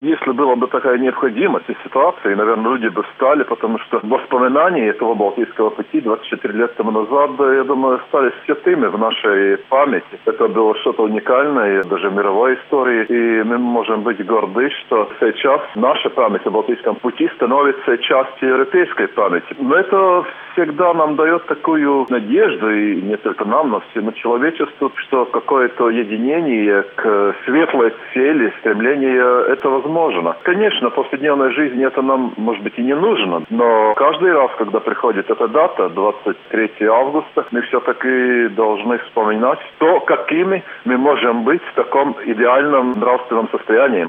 Если была бы такая необходимость и ситуация, наверное, люди бы встали, потому что воспоминания этого Балтийского пути 24 лет тому назад, я думаю, остались святыми в нашей памяти. Это было что-то уникальное, даже в мировой истории. И мы можем быть горды, что сейчас наша память о Балтийском пути становится частью европейской памяти. Но это всегда нам дает такую надежду, и не только нам, но всему человечеству, что какое-то единение к светлой цели, стремление это возможно. Конечно, в повседневной жизни это нам, может быть, и не нужно, но каждый раз, когда приходит эта дата, 23 августа, мы все-таки должны вспоминать то, какими мы можем быть в таком идеальном нравственном состоянии.